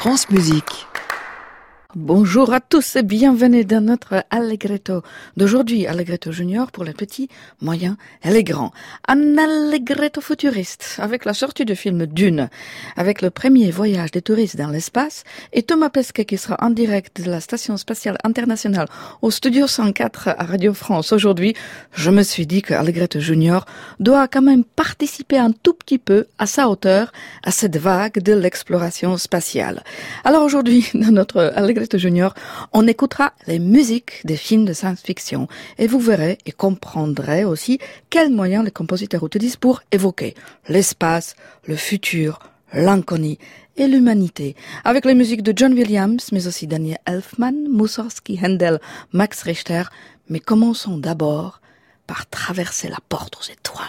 France Musique. Bonjour à tous et bienvenue dans notre Allegretto d'aujourd'hui, Allegretto Junior pour les petits, moyens et les grands. Un Allegretto futuriste avec la sortie du film Dune, avec le premier voyage des touristes dans l'espace et Thomas Pesquet qui sera en direct de la Station Spatiale Internationale au Studio 104 à Radio France. Aujourd'hui, je me suis dit que Allegretto Junior doit quand même participer un tout petit peu à sa hauteur à cette vague de l'exploration spatiale. Alors aujourd'hui, dans notre Allegretto Junior, on écoutera les musiques des films de science-fiction et vous verrez et comprendrez aussi quels moyens les compositeurs utilisent pour évoquer l'espace, le futur, l'inconnu et l'humanité. Avec les musiques de John Williams, mais aussi Daniel Elfman, Mussorgsky, Handel, Max Richter. Mais commençons d'abord par traverser la porte aux étoiles.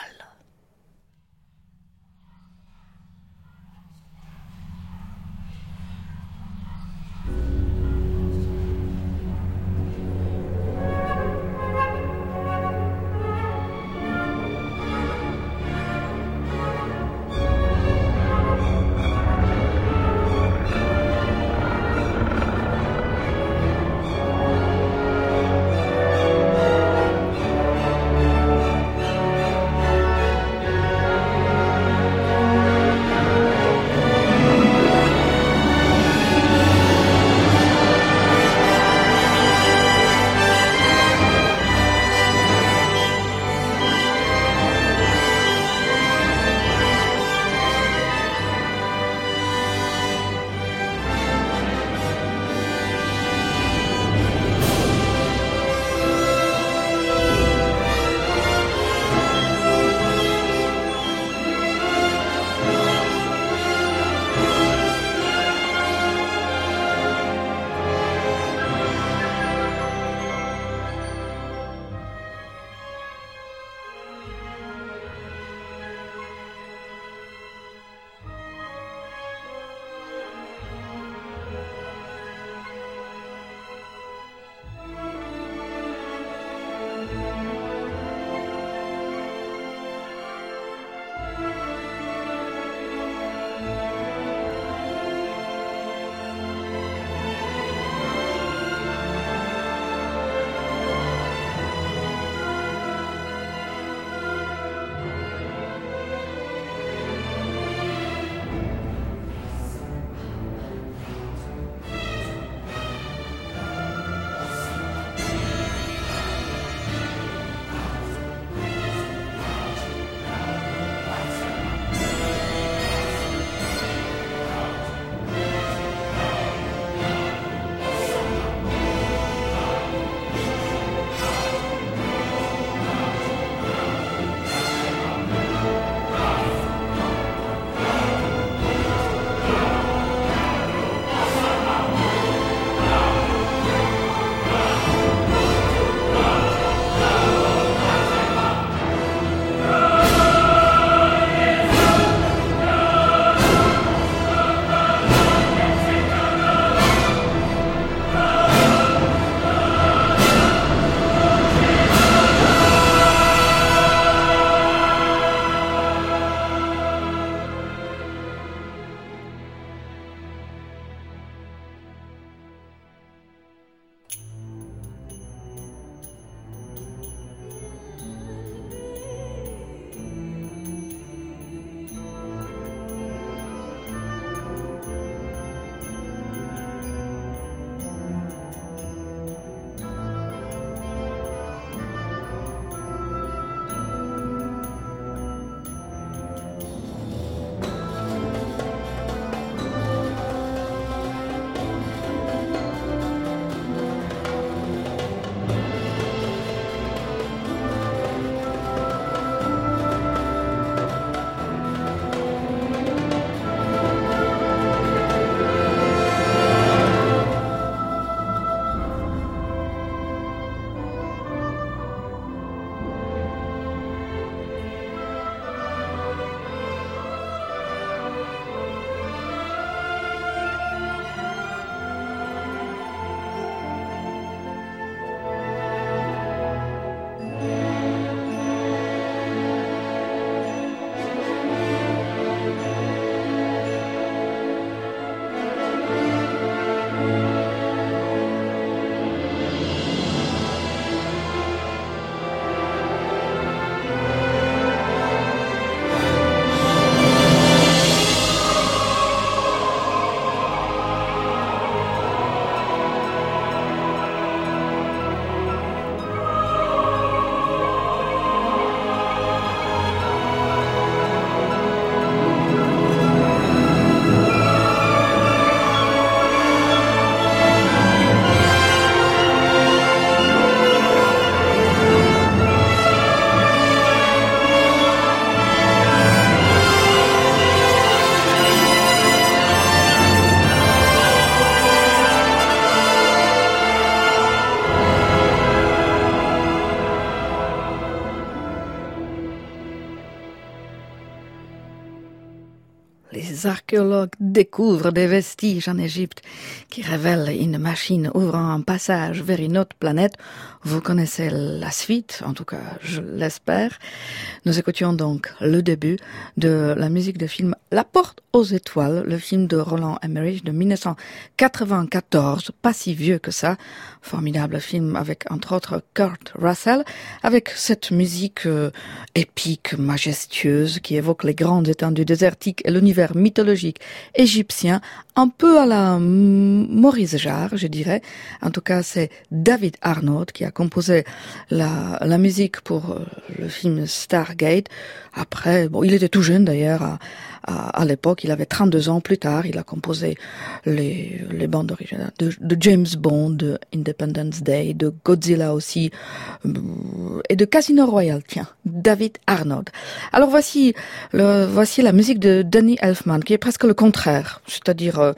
des archéologues découvrent des vestiges en Égypte qui révèlent une machine ouvrant un passage vers une autre planète. Vous connaissez la suite, en tout cas je l'espère. Nous écoutions donc le début de la musique du film La Porte aux Étoiles, le film de Roland Emmerich de 1994, pas si vieux que ça. Formidable film avec entre autres Kurt Russell, avec cette musique épique, majestueuse, qui évoque les grandes étendues désertiques et l'univers mythologique égyptien, un peu à la Maurice Jarre, je dirais. En tout cas, c'est David Arnaud qui a composé la musique pour le film Stargate. Après, bon, il était tout jeune d'ailleurs à l'époque, il avait 32 ans plus tard, il a composé les bandes originales de James Bond, de Independence Day, de Godzilla aussi, et de Casino Royale, tiens, David Arnaud. Alors voici la musique de Danny Elfman, qui est presque le contraire, c'est-à-dire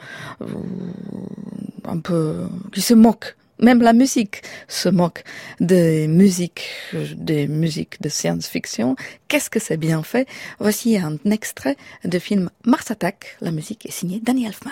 un peu, qui se moque. Même la musique se moque des musiques de science-fiction. Qu'est-ce que c'est bien fait? Voici un extrait du film Mars Attack. La musique est signée Danny Elfman.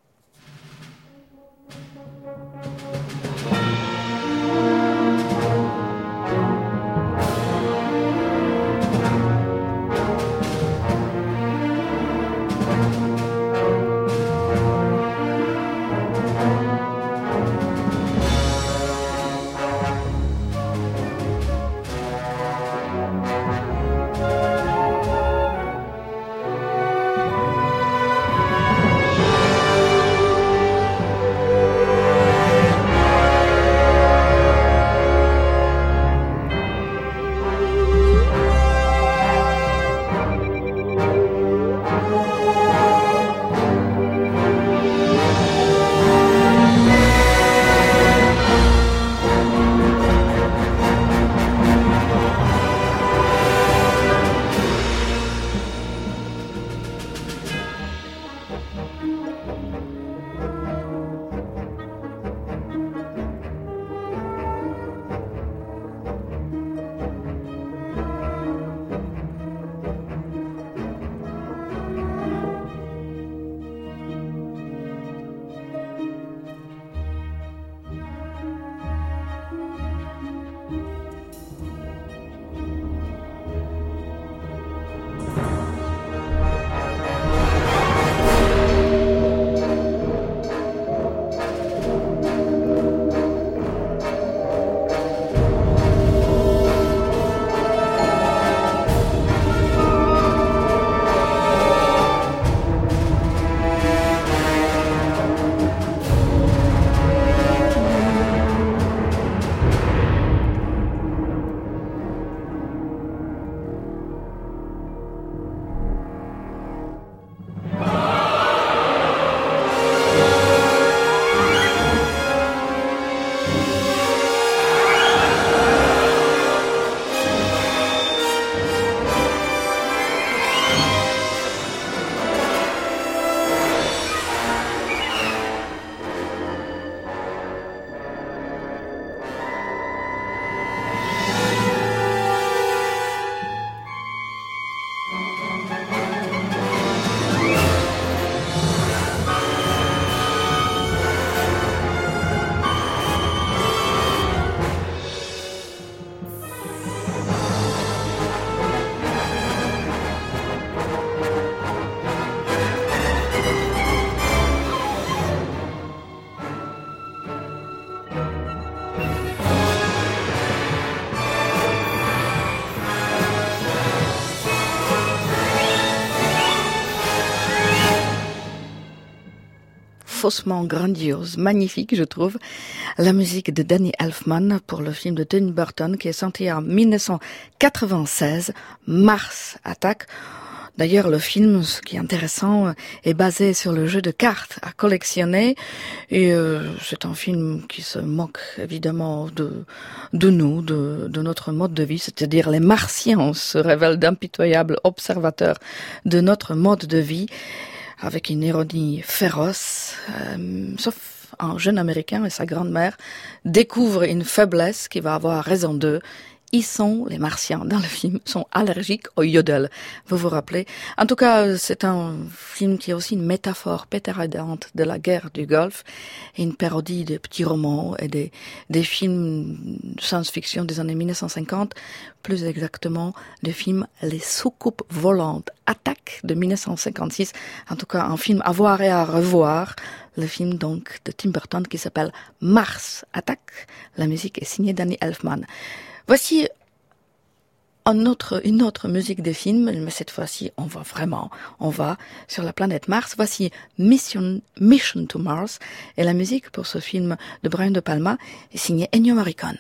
Faussement grandiose, magnifique, je trouve. La musique de Danny Elfman pour le film de Tim Burton qui est sorti en 1996, Mars Attack. D'ailleurs, le film, ce qui est intéressant, est basé sur le jeu de cartes à collectionner. Et c'est un film qui se moque évidemment de nous, de notre mode de vie. C'est-à-dire les Martiens se révèlent d'impitoyables observateurs de notre mode de vie, avec une ironie féroce, sauf un jeune Américain et sa grand-mère découvrent une faiblesse qui va avoir raison d'eux. ils sont, les Martiens dans le film, sont allergiques au yodel. Vous vous rappelez? En tout cas, c'est un film qui est aussi une métaphore pétaradante de la guerre du Golfe et une parodie de petits romans et des films de science-fiction des années 1950, plus exactement le film Les soucoupes volantes, Attaque de 1956. En tout cas, un film à voir et à revoir. Le film donc de Tim Burton qui s'appelle Mars Attack. La musique est signée Danny Elfman. Voici une autre musique de film, mais cette fois-ci, on va sur la planète Mars. Voici Mission to Mars. Et la musique pour ce film de Brian De Palma est signée Ennio Morricone.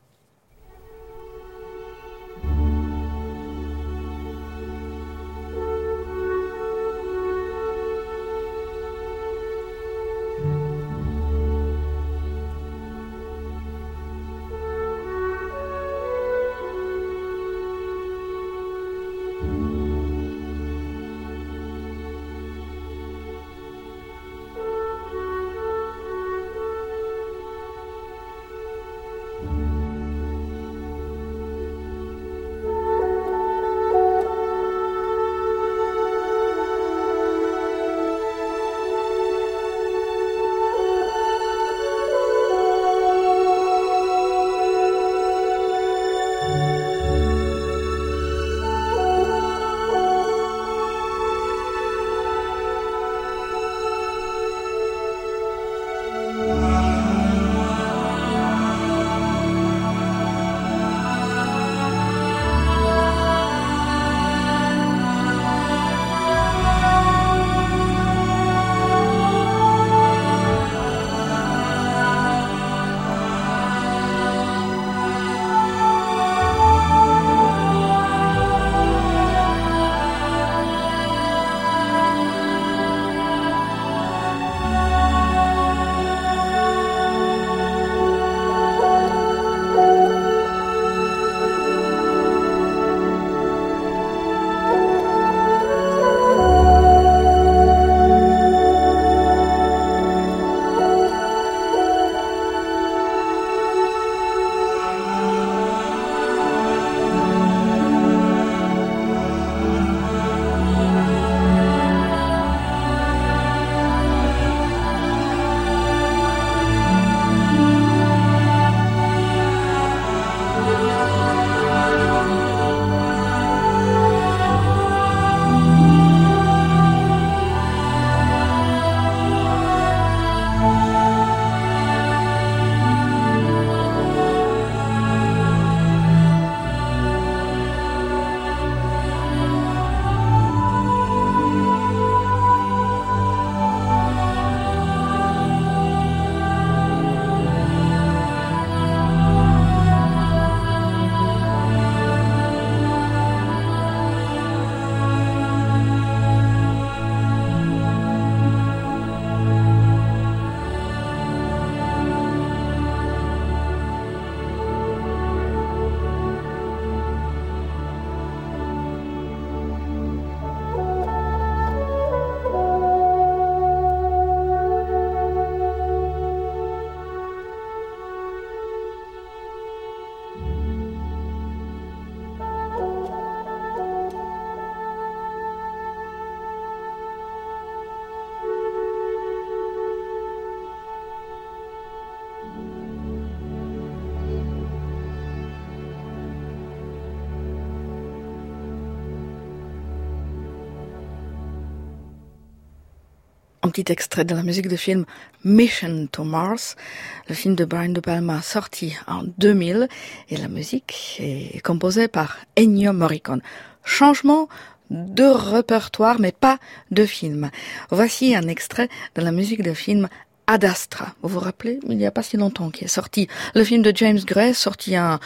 Un petit extrait de la musique de film Mission to Mars, le film de Brian De Palma sorti en 2000, et la musique est composée par Ennio Morricone. Changement de répertoire, mais pas de film. Voici un extrait de la musique de film Ad Astra. Vous vous rappelez, il n'y a pas si longtemps, qui est sorti le film de James Gray, sorti en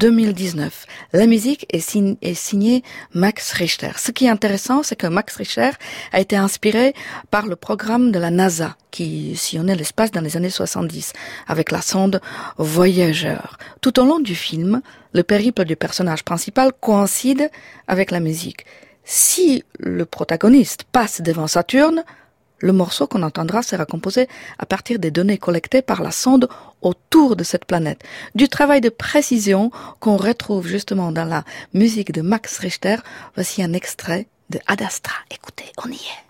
2019. La musique est signée Max Richter. Ce qui est intéressant, c'est que Max Richter a été inspiré par le programme de la NASA qui sillonnait l'espace dans les années 70 avec la sonde Voyager. Tout au long du film, le périple du personnage principal coïncide avec la musique. Si le protagoniste passe devant Saturne, Le morceau qu'on entendra sera composé à partir des données collectées par la sonde autour de cette planète. Du travail de précision qu'on retrouve justement dans la musique de Max Richter, voici un extrait de Ad Astra. Écoutez, on y est.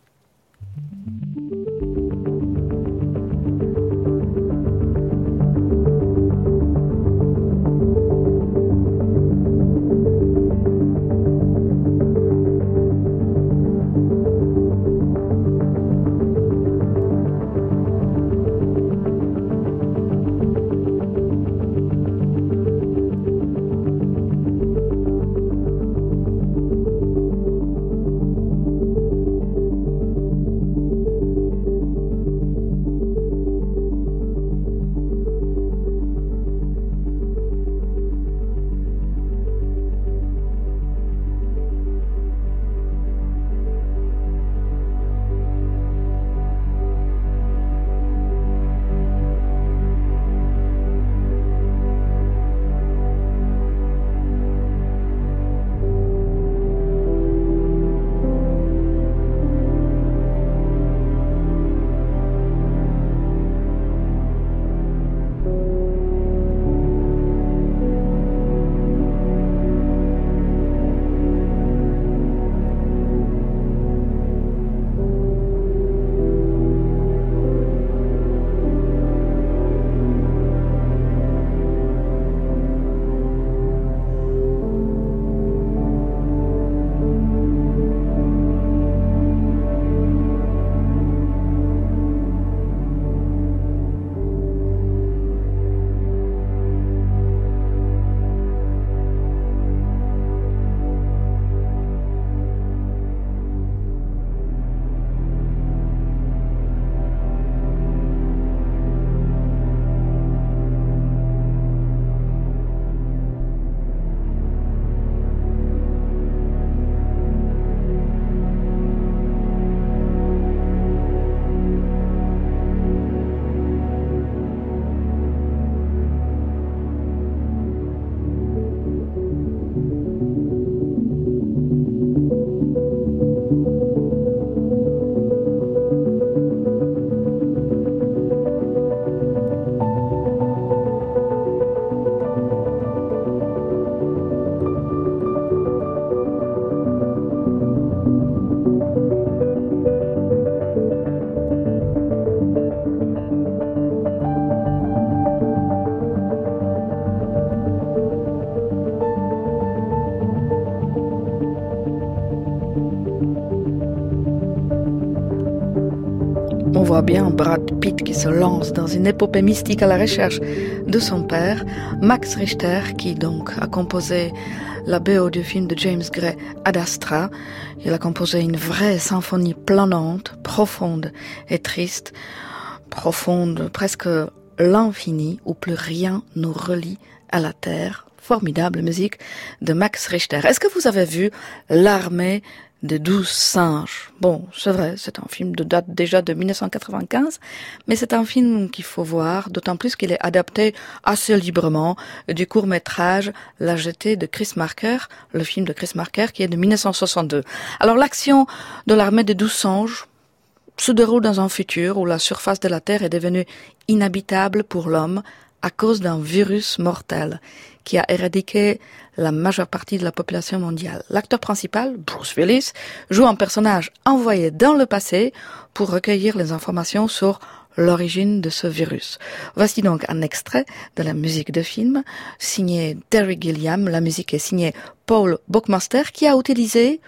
On voit bien Brad Pitt qui se lance dans une épopée mystique à la recherche de son père, Max Richter, qui donc a composé la BO du film de James Gray, Ad Astra. Il a composé une vraie symphonie planante, profonde et triste, profonde, presque l'infini, où plus rien nous relie à la terre. Formidable musique de Max Richter. Est-ce que vous avez vu L'armée des 12 singes? Bon, c'est vrai, c'est un film de date déjà de 1995, mais c'est un film qu'il faut voir, d'autant plus qu'il est adapté assez librement du court-métrage La Jetée de Chris Marker, le film de Chris Marker qui est de 1962. Alors l'action de l'armée des 12 singes se déroule dans un futur où la surface de la Terre est devenue inhabitable pour l'homme à cause d'un virus mortel qui a éradiqué la majeure partie de la population mondiale. L'acteur principal, Bruce Willis, joue un personnage envoyé dans le passé pour recueillir les informations sur l'origine de ce virus. Voici donc un extrait de la musique de film signé Terry Gilliam. La musique est signée Paul Buckmaster qui a utilisé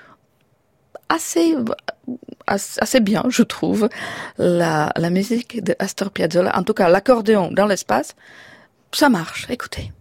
assez bien, je trouve, la musique de Astor Piazzolla. En tout cas, l'accordéon dans l'espace, ça marche. Écoutez.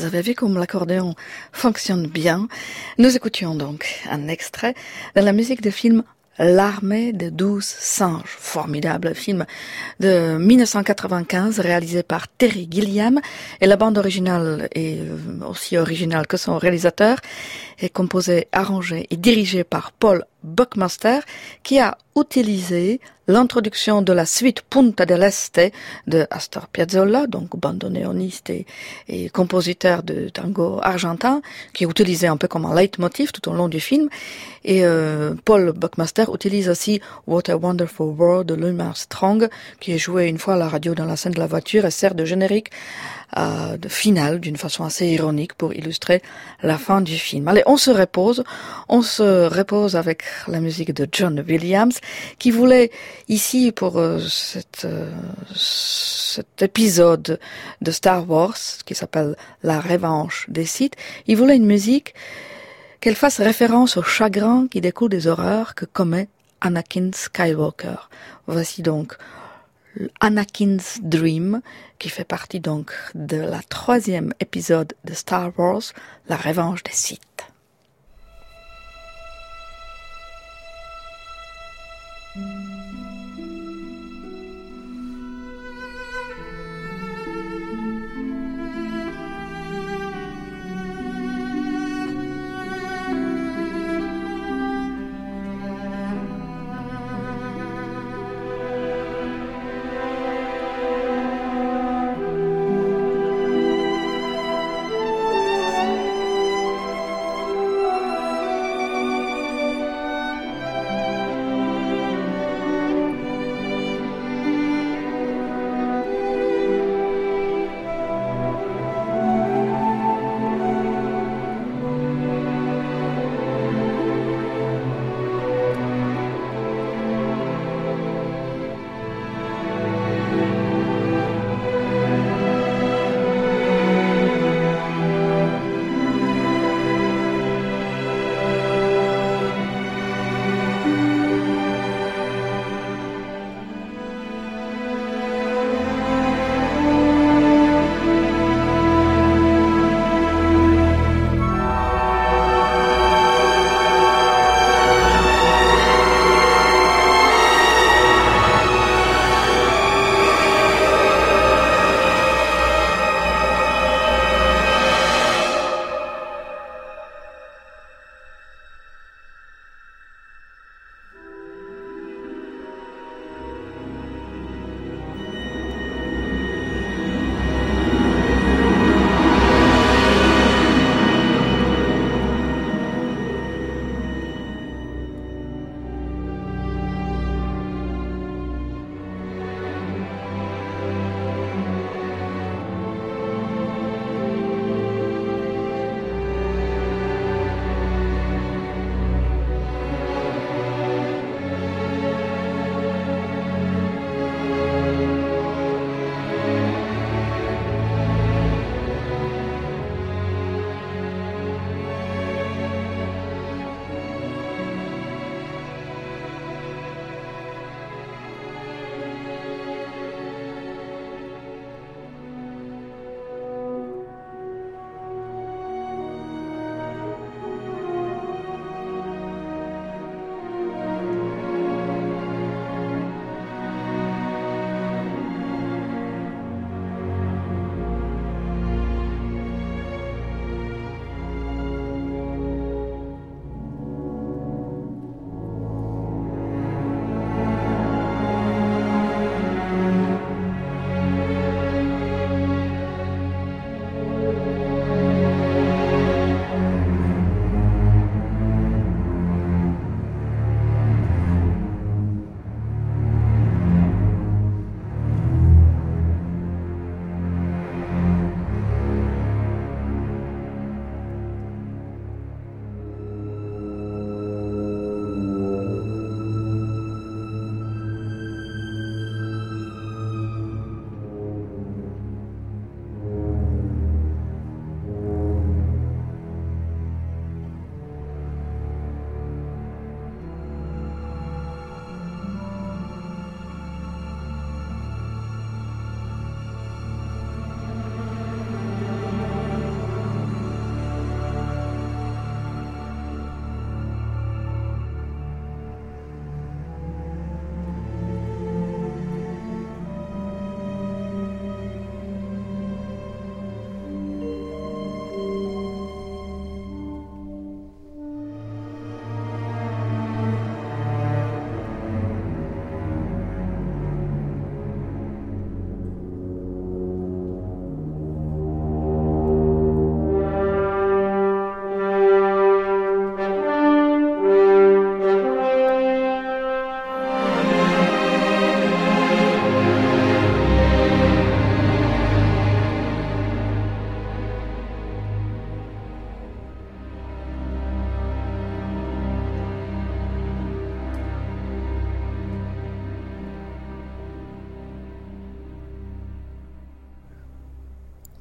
avez vu comme l'accordéon fonctionne bien. Nous écoutions donc un extrait de la musique du film L'armée des 12 singes, formidable film de 1995 réalisé par Terry Gilliam, et la bande originale est aussi originale que son réalisateur, est composée, arrangée et dirigée par Paul Buckmaster, qui a utilisé l'introduction de la suite Punta del Este de Astor Piazzolla, donc bandoneoniste et compositeur de tango argentin, qui est utilisé un peu comme un leitmotiv tout au long du film. Et Paul Buckmaster utilise aussi What a Wonderful World de Louis Armstrong, qui est joué une fois à la radio dans la scène de la voiture et sert de générique de finale d'une façon assez ironique pour illustrer la fin du film. Allez, on se repose avec la musique de John Williams, qui voulait ici pour cet épisode de Star Wars qui s'appelle La Revanche des Sith, il voulait une musique qu'elle fasse référence au chagrin qui découle des horreurs que commet Anakin Skywalker. Voici donc Anakin's Dream, qui fait partie donc de la 3e épisode de Star Wars, La Revanche des Sith.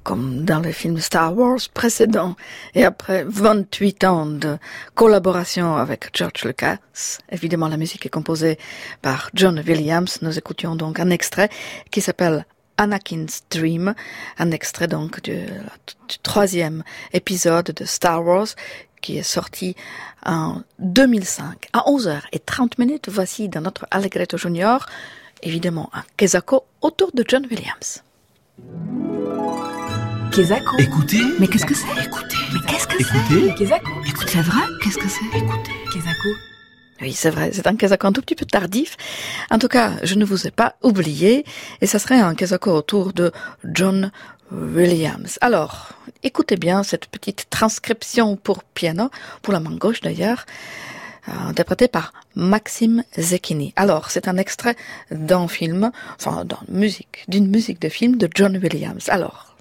comme dans les films Star Wars précédents. Et après 28 ans de collaboration avec George Lucas, évidemment la musique est composée par John Williams. Nous écoutions donc un extrait qui s'appelle Anakin's Dream, un extrait donc du 3e épisode de Star Wars qui est sorti en 2005. À 11h30, voici dans notre Allegretto Junior, évidemment un Kesako autour de John Williams. Kesako. Écoutez. Mais qu'est-ce que c'est? Écoutez. Mais qu'est-ce que Écoutez. c'est? Kesako. Écoutez. C'est vrai? Qu'est-ce que c'est? Écoutez. Kesako. Oui, c'est vrai, c'est un Kesako un tout petit peu tardif. En tout cas, je ne vous ai pas oublié, et ça serait un Kesako autour de John Williams. Alors, écoutez bien cette petite transcription pour piano, pour la main gauche d'ailleurs, interprétée par Maxime Zecchini. Alors, c'est un extrait d'un film, enfin d'une musique de film de John Williams. Alors,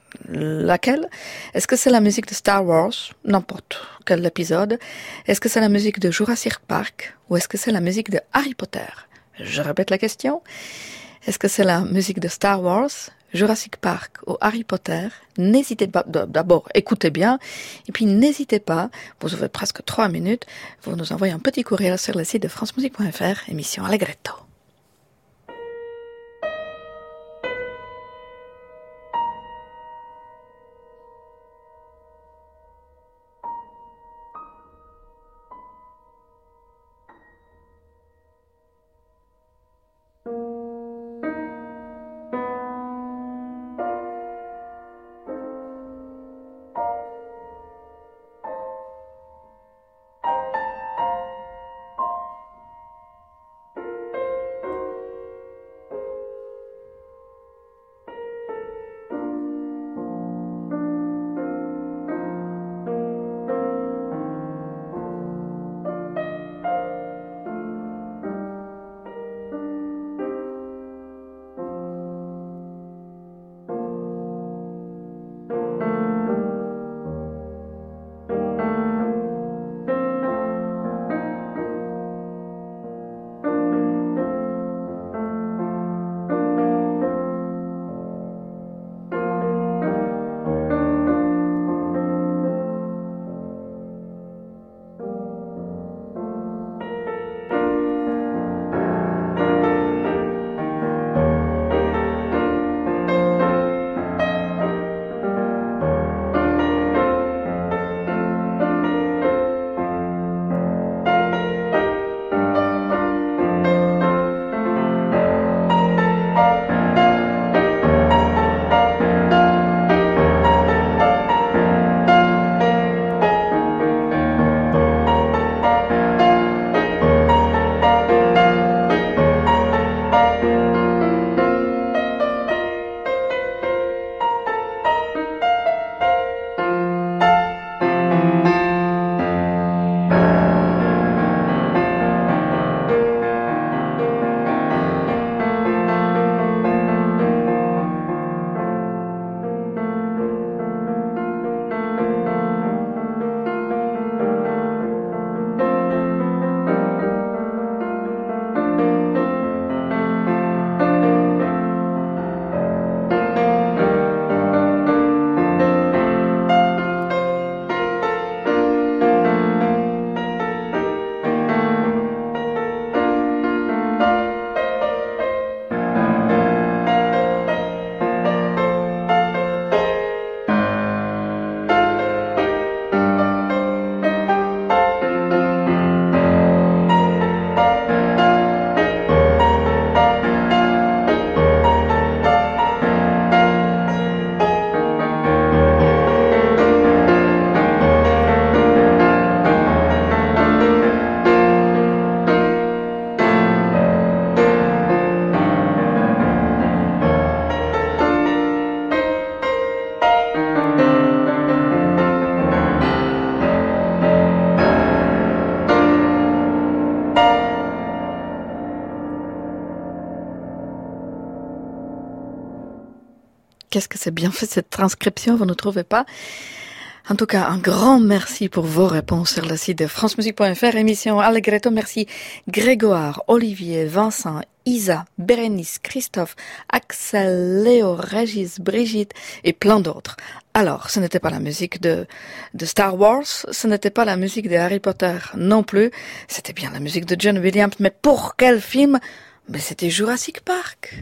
laquelle? Est-ce que c'est la musique de Star Wars, n'importe quel épisode? Est-ce que c'est la musique de Jurassic Park? Ou est-ce que c'est la musique de Harry Potter? Je répète la question. Est-ce que c'est la musique de Star Wars, Jurassic Park ou Harry Potter? N'hésitez pas, d'abord écoutez bien, et puis n'hésitez pas, vous avez presque 3 minutes, vous nous envoyez un petit courriel sur le site de francemusique.fr, émission Allegretto. Qu'est-ce que c'est bien fait cette transcription, vous ne trouvez pas? En tout cas, un grand merci pour vos réponses sur le site de francemusique.fr, émission Allegretto. Merci Grégoire, Olivier, Vincent, Isa, Bérénice, Christophe, Axel, Léo, Régis, Brigitte et plein d'autres. Alors, ce n'était pas la musique de Star Wars, ce n'était pas la musique de Harry Potter non plus, c'était bien la musique de John Williams, mais pour quel film? Ben, c'était Jurassic Park.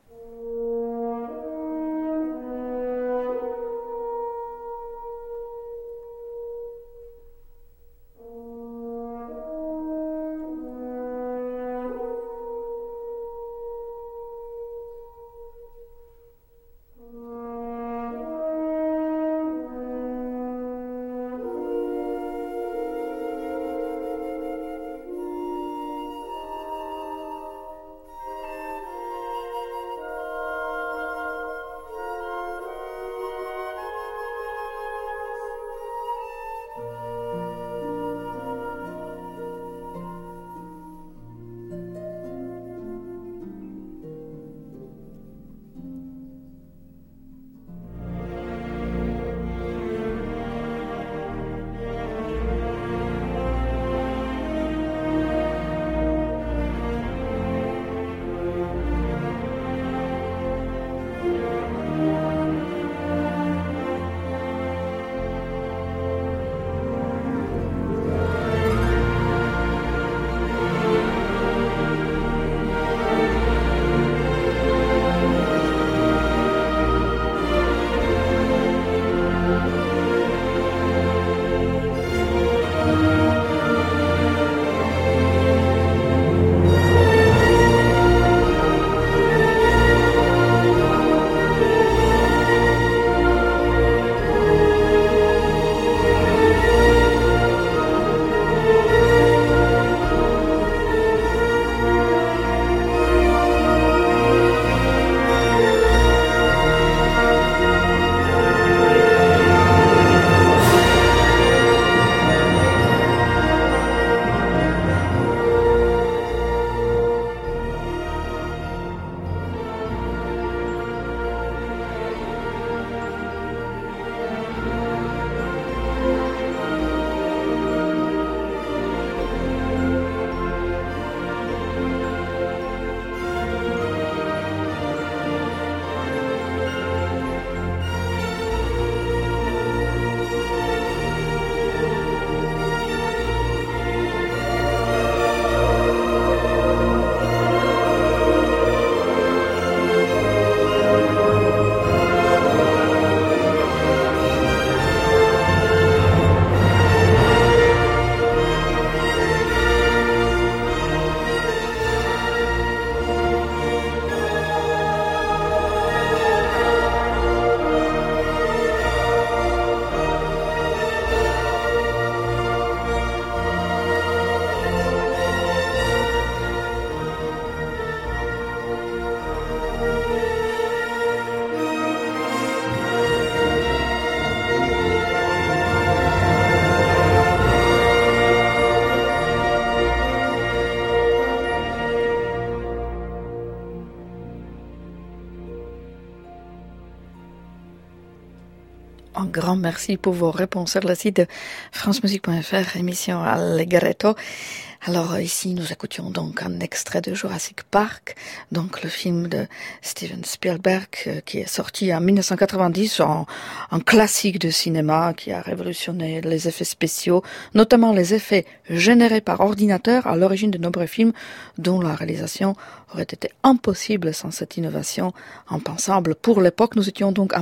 Un grand merci pour vos réponses sur le site de francemusique.fr, émission Allegretto. Alors ici, nous écoutions donc un extrait de Jurassic Park, donc le film de Steven Spielberg qui est sorti en 1990, un classique de cinéma qui a révolutionné les effets spéciaux, notamment les effets générés par ordinateur à l'origine de nombreux films dont la réalisation aurait été impossible sans cette innovation impensable pour l'époque. Nous étions donc en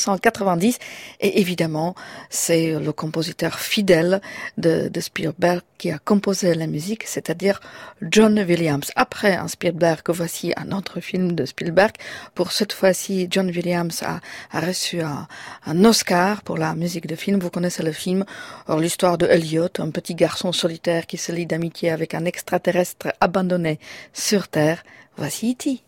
1990 et évidemment, c'est le compositeur fidèle de Spielberg qui a composé la musique, c'est-à-dire John Williams. Après un Spielberg, voici un autre film de Spielberg. Pour cette fois-ci, John Williams a reçu un Oscar pour la musique de film. Vous connaissez le film, l'histoire de Elliot, un petit garçon solitaire qui se lie d'amitié avec un extraterrestre abandonné sur Terre. Voici E.T.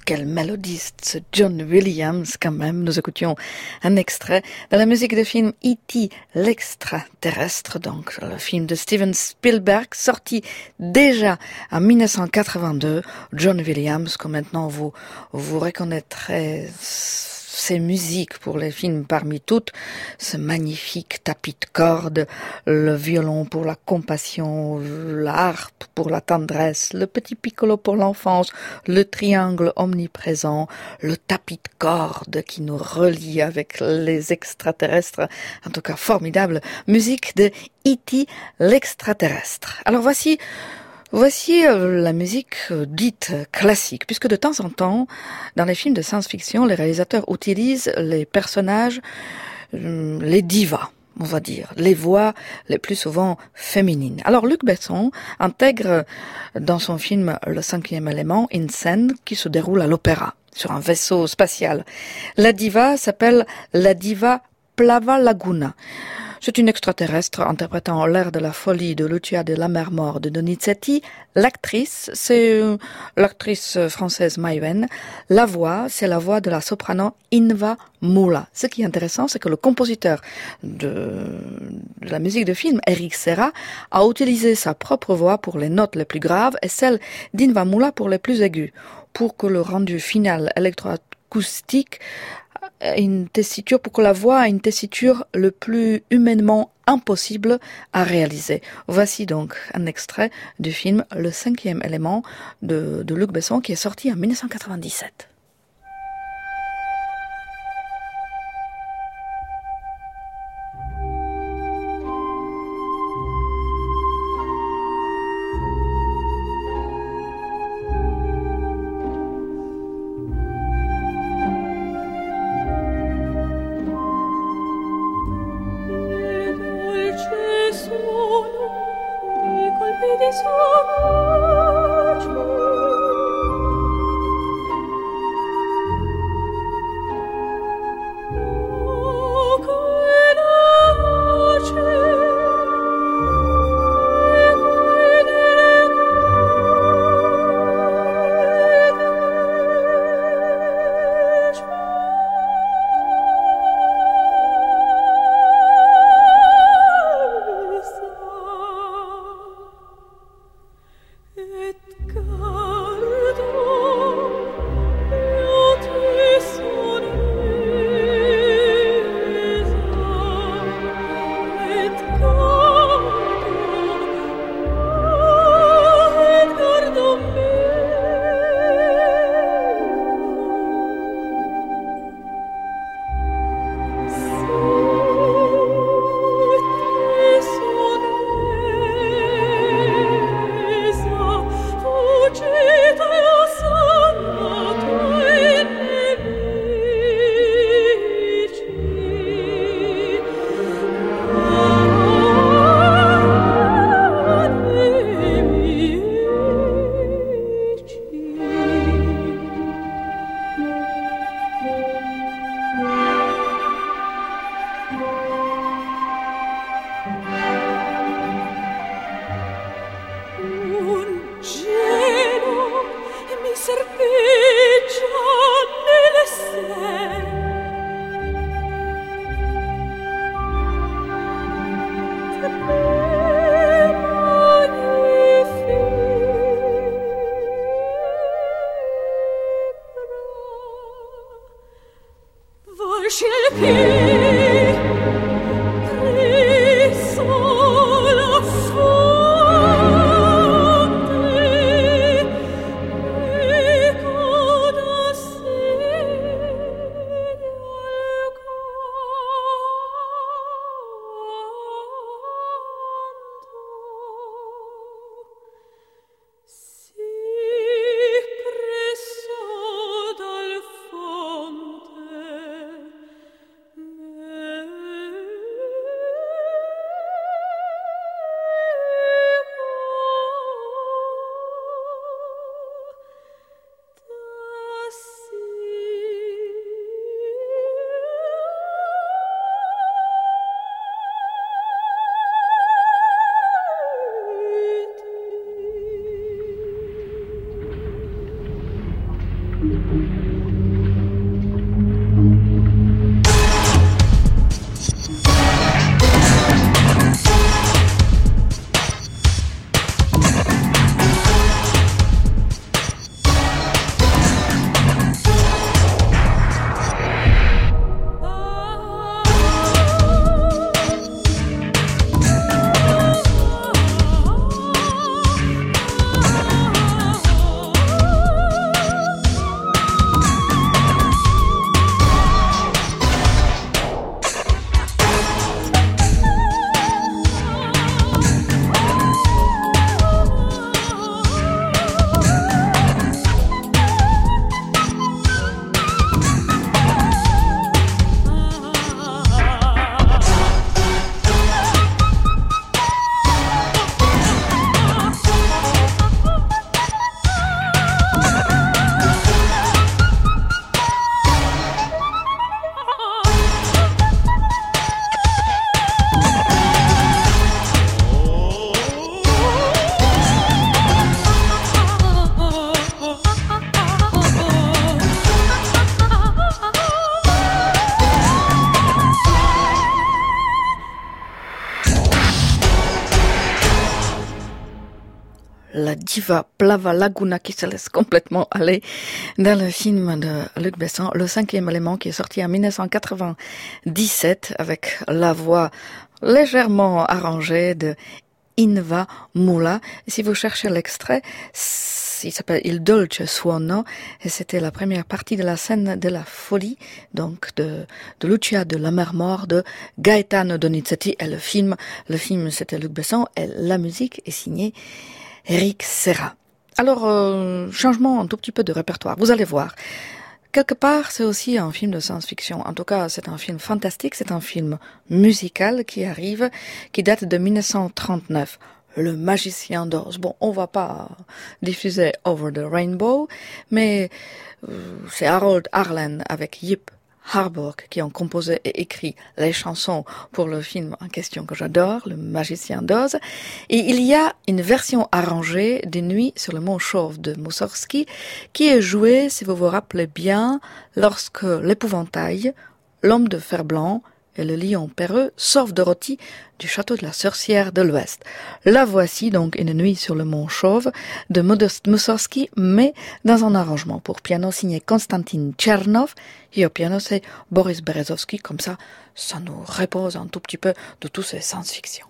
quel mélodiste, ce John Williams quand même. Nous écoutions un extrait de la musique du film E.T. l'extraterrestre, donc le film de Steven Spielberg, sorti déjà en 1982. John Williams, que maintenant vous reconnaîtrez ses musiques pour les films parmi toutes, ce magnifique tapis de cordes, le violon pour la compassion, l'harpe pour la tendresse, le petit piccolo pour l'enfance, le triangle omniprésent, le tapis de cordes qui nous relie avec les extraterrestres, en tout cas formidable musique de E.T. l'extraterrestre. Alors voici la musique dite classique, puisque de temps en temps, dans les films de science-fiction, les réalisateurs utilisent les personnages, les divas, on va dire, les voix les plus souvent féminines. Alors Luc Besson intègre dans son film Le cinquième élément une scène qui se déroule à l'opéra, sur un vaisseau spatial. La diva s'appelle la diva Plava Laguna. C'est une extraterrestre interprétant l'air de la folie de Lucia de Lammermoor de Donizetti. L'actrice, c'est l'actrice française Maïwen. La voix, c'est la voix de la soprano Inva Moula. Ce qui est intéressant, c'est que le compositeur de la musique de film, Eric Serra, a utilisé sa propre voix pour les notes les plus graves et celle d'Inva Moula pour les plus aiguës, pour que le rendu final électroacoustique pour que la voix ait une tessiture le plus humainement impossible à réaliser. Voici donc un extrait du film Le cinquième élément de Luc Besson qui est sorti en 1997. La diva Plava Laguna qui se laisse complètement aller dans le film de Luc Besson, Le cinquième élément, qui est sorti en 1997 avec la voix légèrement arrangée de Inva Mula. Et si vous cherchez l'extrait, il s'appelle Il Dolce Suono et c'était la première partie de la scène de la folie, donc de Lucia de la mer Mort de Gaetano Donizetti. Et le film c'était Luc Besson et la musique est signée Eric Serra. Alors, changement un tout petit peu de répertoire. Vous allez voir. Quelque part, c'est aussi un film de science-fiction. En tout cas, c'est un film fantastique. C'est un film musical qui date de 1939. Le Magicien d'Oz. Bon, on va pas diffuser Over the Rainbow, mais c'est Harold Arlen avec Yip Harburg qui ont composé et écrit les chansons pour le film en question que j'adore, Le Magicien d'Oz. Et il y a une version arrangée des Nuits sur le Mont Chauve de Mussorgsky qui est jouée, si vous vous rappelez bien, lorsque l'épouvantail, l'homme de fer blanc et le lion perreux sauvent Dorothy du château de la sorcière de l'Ouest. La voici donc Une nuit sur le Mont Chauve de Modest Mussorgsky, mais dans un arrangement pour piano signé Konstantin Tchernov, et au piano c'est Boris Berezovsky. Comme ça nous repose un tout petit peu de tous ces science-fiction.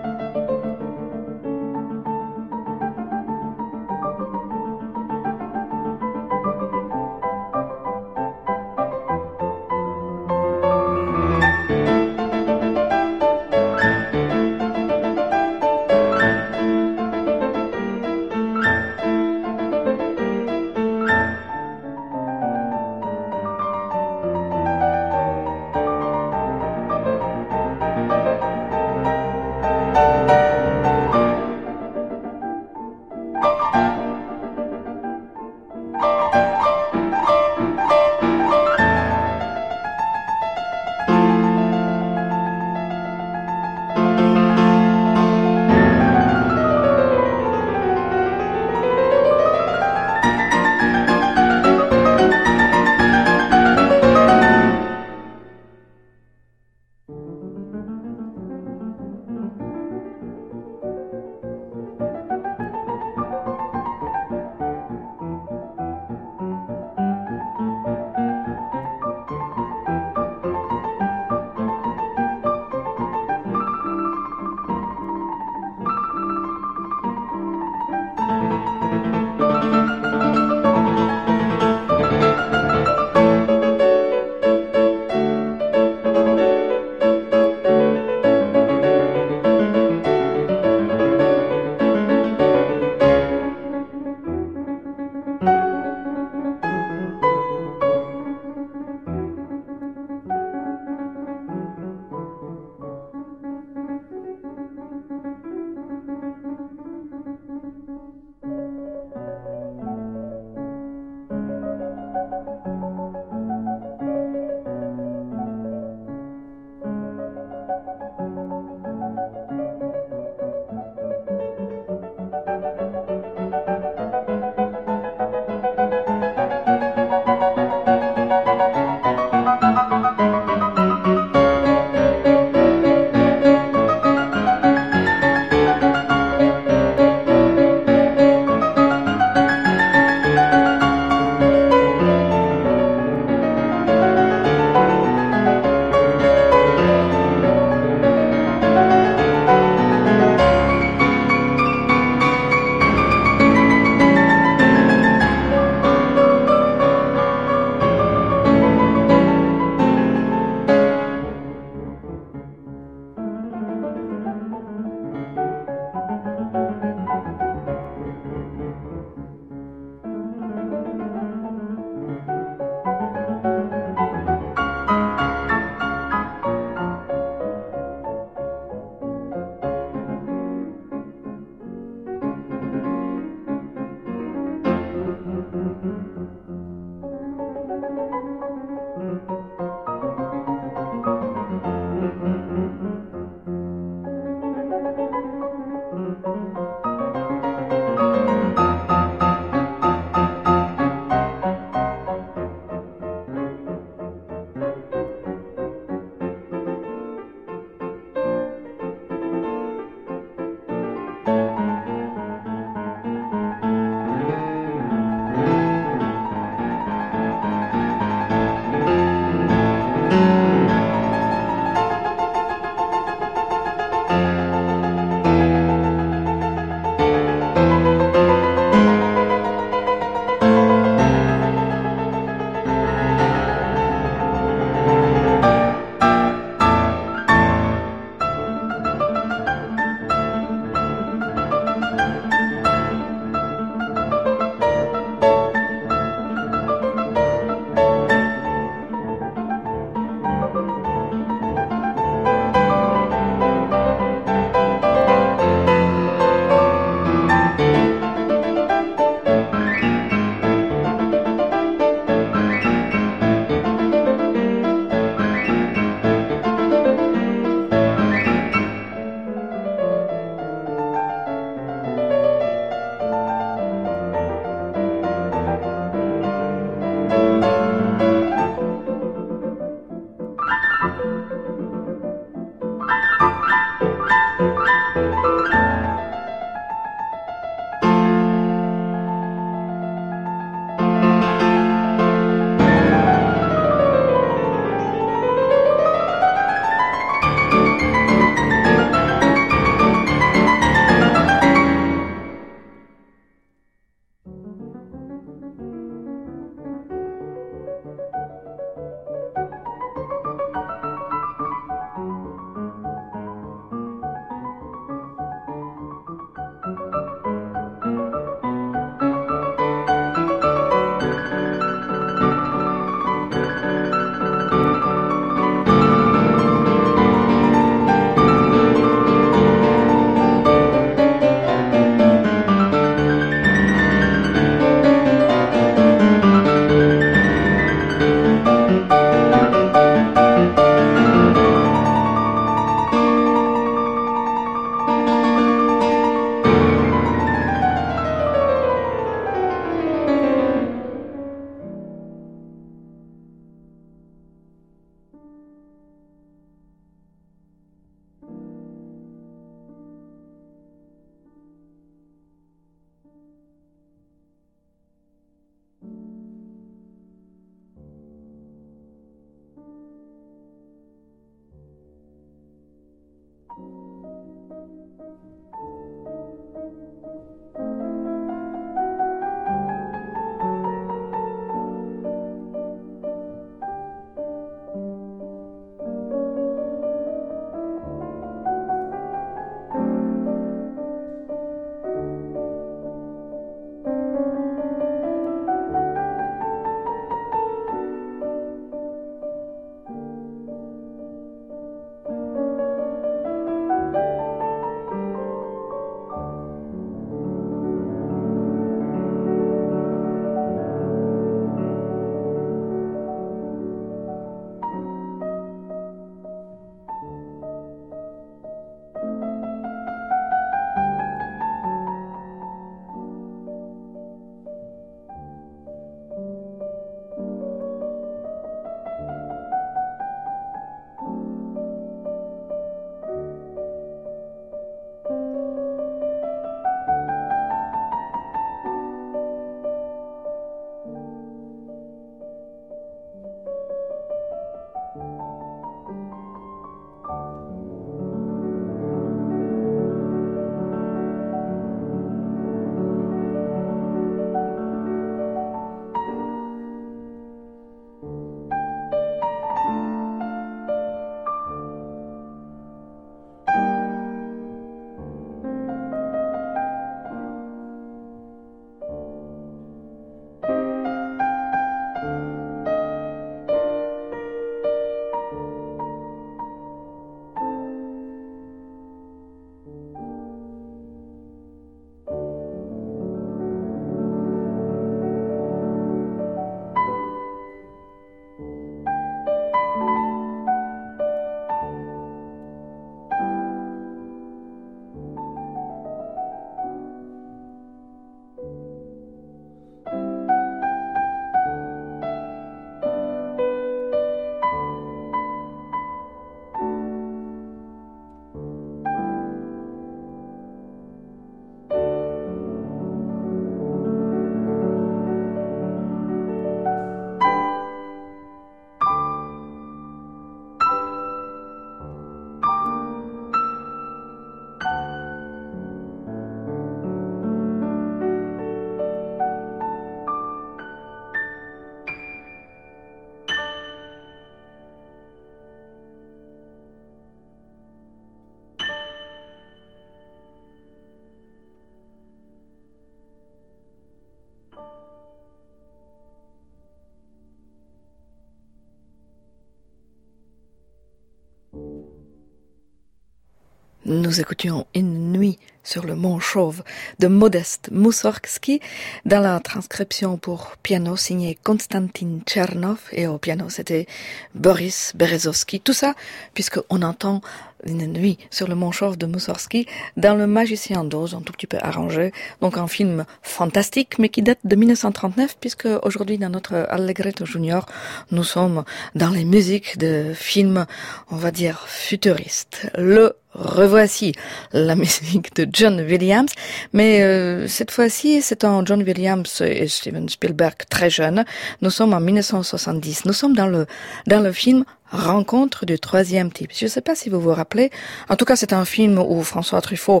Nous écoutions Une nuit sur le mont Chauve de Modest Moussorgsky dans la transcription pour piano signée Konstantin Tchernov et au piano c'était Boris Berezovsky. Tout ça puisqu'on entend Une nuit sur le mont Chauve de Moussorgsky dans Le Magicien d'Oz, un tout petit peu arrangé. Donc un film fantastique mais qui date de 1939 puisque aujourd'hui dans notre Allegretto Junior nous sommes dans les musiques de films, on va dire futuristes. Le revoici, la musique de John Williams, mais cette fois-ci c'est un John Williams et Steven Spielberg très jeune. Nous sommes en 1970. Nous sommes dans le film Rencontre du troisième type. Je ne sais pas si vous vous rappelez. En tout cas, c'est un film où François Truffaut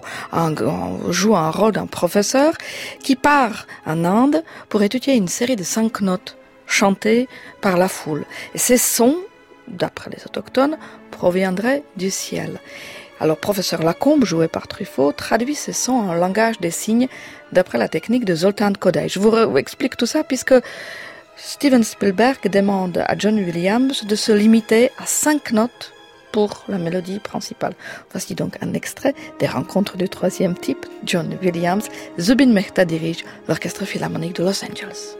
joue un rôle d'un professeur qui part en Inde pour étudier une série de 5 notes chantées par la foule. Et ces sons, d'après les autochtones, proviendraient du ciel. Alors, professeur Lacombe, joué par Truffaut, traduit ces sons en langage des signes d'après la technique de Zoltán Kodály. Je vous explique tout ça puisque Steven Spielberg demande à John Williams de se limiter à 5 notes pour la mélodie principale. Voici donc un extrait des Rencontres du troisième type. John Williams, Zubin Mehta dirige l'Orchestre Philharmonique de Los Angeles.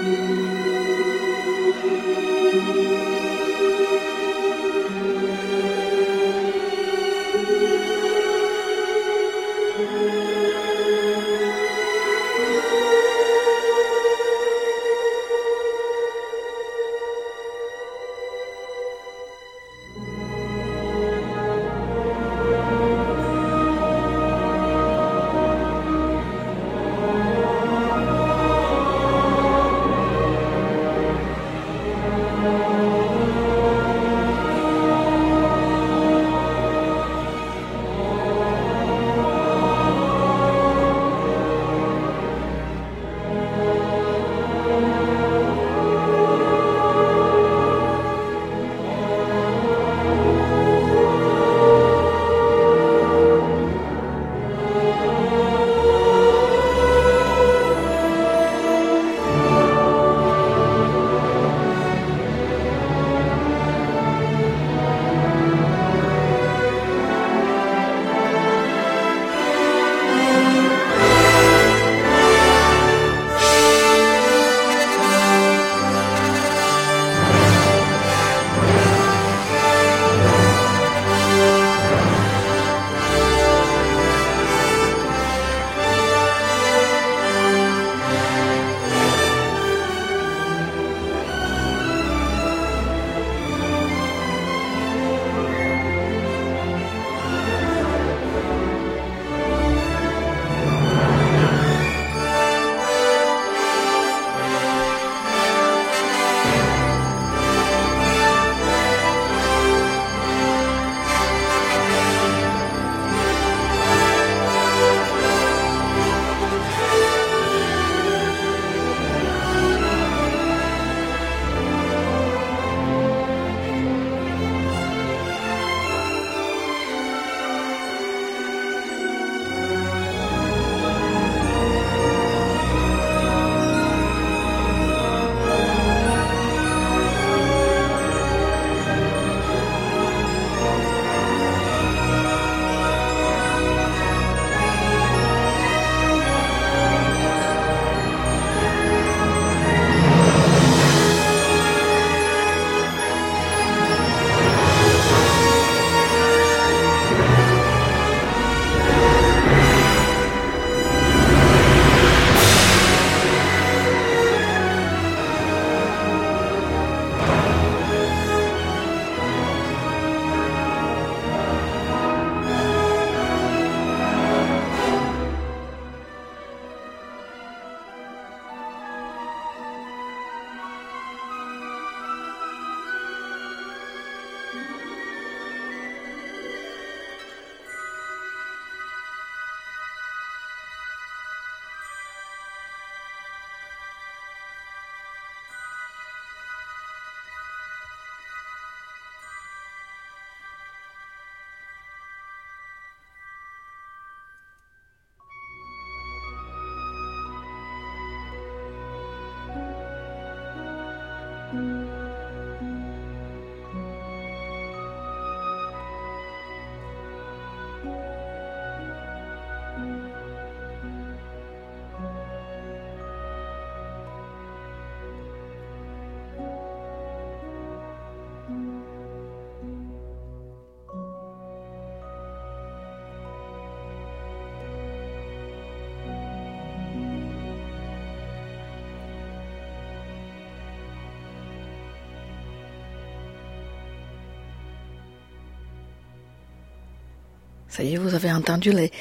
Ça y est, vous avez entendu les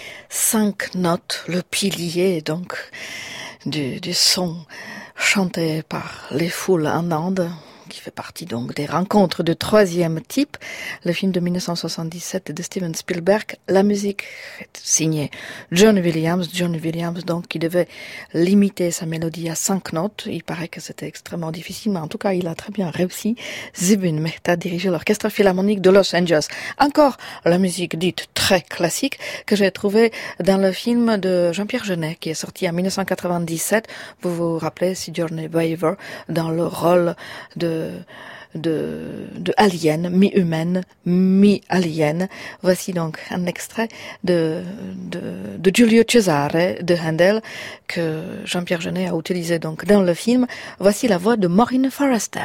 5 notes, le pilier donc du son chanté par les foules en Inde, qui fait partie donc des rencontres de troisième type. Le film de 1977 de Steven Spielberg, la musique est signée John Williams donc qui devait limiter sa mélodie à 5 notes. Il paraît que c'était extrêmement difficile, mais en tout cas il a très bien réussi. Zubin Mehta dirigeait l'orchestre philharmonique de Los Angeles. Encore la musique dite très classique que j'ai trouvée dans le film de Jean-Pierre Jeunet qui est sorti en 1997. Vous vous rappelez Sigourney Weaver dans le rôle de de alien, mi-humaine, mi-alien. Voici donc un extrait de Giulio Cesare de Handel que Jean-Pierre Jeunet a utilisé donc dans le film. Voici la voix de Maureen Forrester.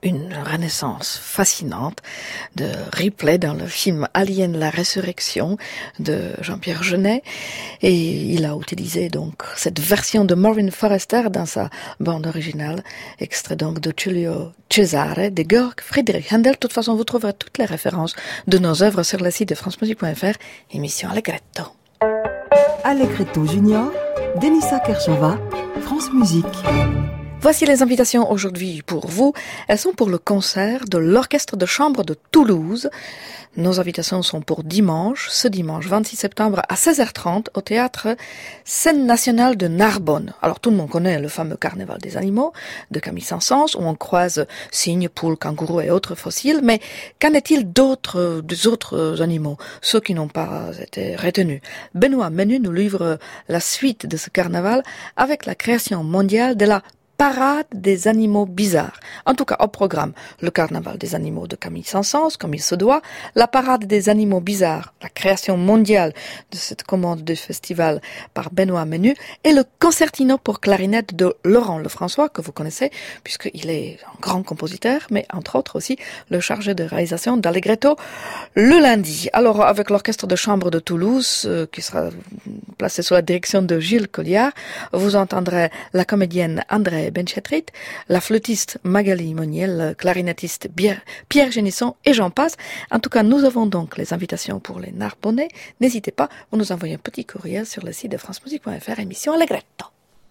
une renaissance fascinante de Ripley dans le film Alien la Résurrection de Jean-Pierre Jeunet, et il a utilisé donc cette version de Maureen Forrester dans sa bande originale, extrait donc de Giulio Cesare de Georg Friedrich Händel. De toute façon, vous trouverez toutes les références de nos œuvres sur le site de francemusique.fr, émission Allegretto. Allegretto Junior, Denisa Kershova, France Musique. Voici les invitations aujourd'hui pour vous. Elles sont pour le concert de l'Orchestre de chambre de Toulouse. Nos invitations sont pour dimanche, ce dimanche 26 septembre à 16h30 au théâtre Scène nationale de Narbonne. Alors tout le monde connaît le fameux Carnaval des animaux de Camille Saint-Saëns où on croise cygnes, poules, kangourous et autres fossiles. Mais qu'en est-il des autres animaux, ceux qui n'ont pas été retenus? Benoît Menu nous livre la suite de ce carnaval avec la création mondiale de la Parade des animaux bizarres. En tout cas, au programme, le Carnaval des animaux de Camille Saint-Saëns, comme il se doit, la Parade des animaux bizarres, la création mondiale de cette commande de festival par Benoît Menu, et le concertino pour clarinette de Laurent Lefrançois, que vous connaissez, puisqu'il est un grand compositeur, mais entre autres aussi le chargé de réalisation d'Allegretto le lundi. Alors, avec l'Orchestre de chambre de Toulouse, qui sera placé sous la direction de Gilles Colliard, vous entendrez la comédienne André Benchetrit, la flûtiste Magali Monnier, le clarinettiste Pierre Génisson et j'en passe. En tout cas, nous avons donc les invitations pour les Narbonnais. N'hésitez pas, vous nous envoyez un petit courriel sur le site de francemusique.fr, émission Allegretto.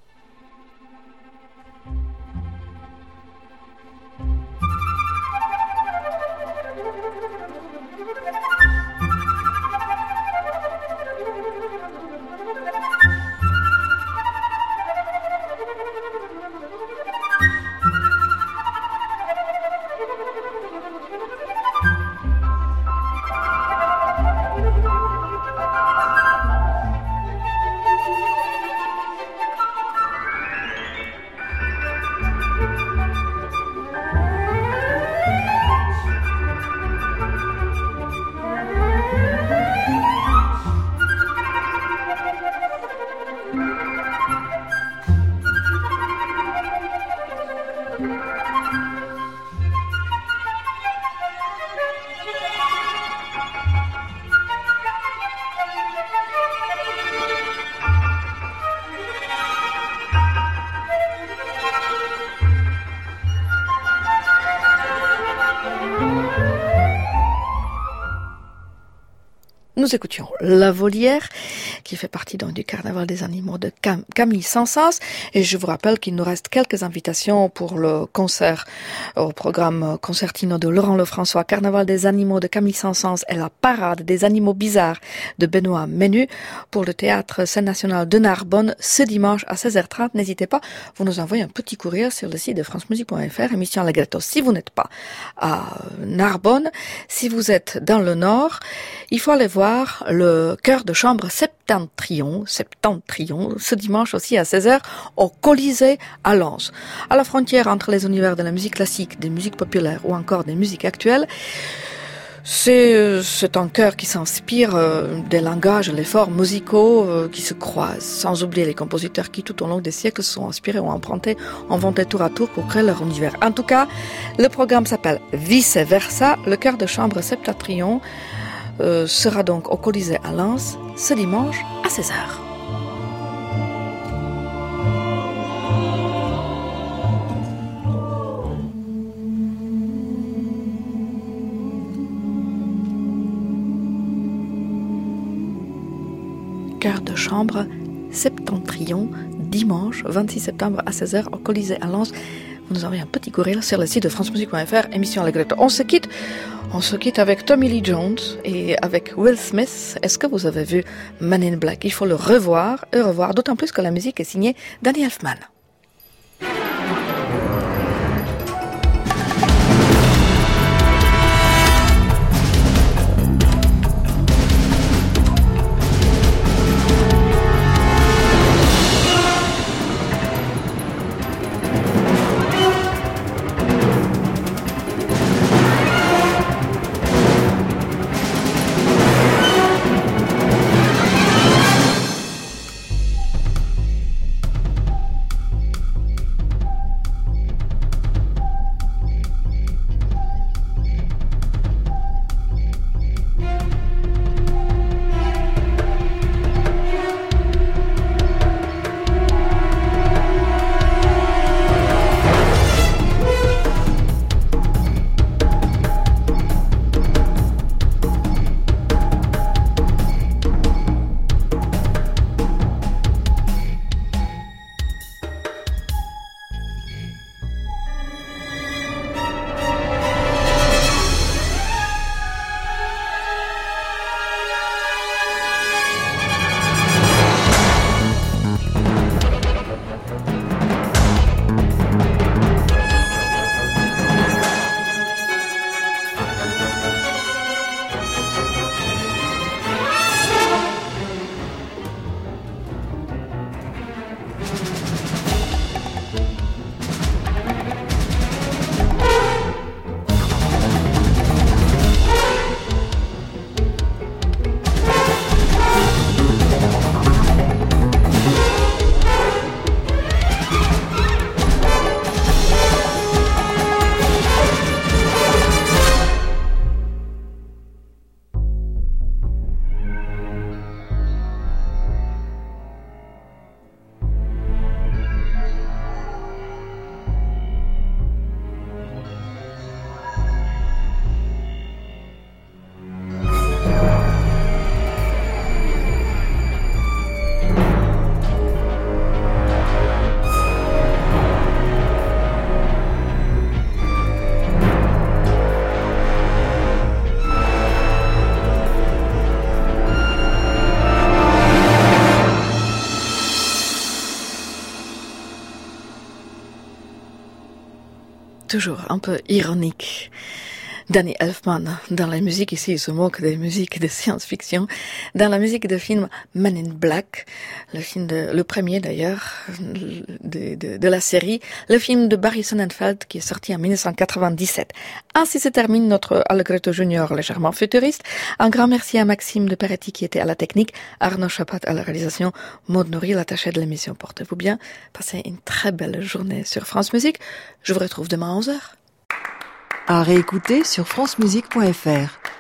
Nous écoutions La Volière, qui fait partie donc du Carnaval des animaux de Camille Saint-Saëns. Et je vous rappelle qu'il nous reste quelques invitations pour le concert au programme concertino de Laurent Lefrançois, Carnaval des animaux de Camille Saint-Saëns et la Parade des animaux bizarres de Benoît Menu pour le théâtre Scène nationale de Narbonne ce dimanche à 16h30. N'hésitez pas, vous nous envoyez un petit courrier sur le site de francemusique.fr, émission Allegretto. Si vous n'êtes pas à Narbonne, si vous êtes dans le Nord, il faut aller voir le chœur de chambre Septentrion, ce dimanche aussi à 16h au Colisée à Lens. À la frontière entre les univers de la musique classique, des musiques populaires ou encore des musiques actuelles, c'est un chœur qui s'inspire des langages, les formes musicaux qui se croisent, sans oublier les compositeurs qui tout au long des siècles se sont inspirés ou empruntés, inventés tour à tour pour créer leur univers. En tout cas, le programme s'appelle Vice Versa, le chœur de chambre Septentrion sera donc au Colisée à Lens ce dimanche à 16h. Chœur de chambre Septentrion, dimanche 26 septembre à 16h au Colisée à Lens. Vous nous envoyez un petit courriel sur le site de francemusique.fr, émission Allegretto. On se quitte avec Tommy Lee Jones et avec Will Smith. Est-ce que vous avez vu Man in Black? Il faut le revoir et revoir, d'autant plus que la musique est signée Danny Elfman. toujours un peu ironique. Danny Elfman, dans la musique ici, il se moque des musiques de science-fiction. Dans la musique de film Men in Black, le premier d'ailleurs, de la série, le film de Barry Sonnenfeld qui est sorti en 1997. Ainsi se termine notre Allegretto Junior légèrement futuriste. Un grand merci à Maxime de Peretti qui était à la technique, Arnaud Chapat à la réalisation, Maud Nourri, l'attaché de l'émission. Portez-vous bien, passez une très belle journée sur France Musique. Je vous retrouve demain à 11h. À réécouter sur francemusique.fr.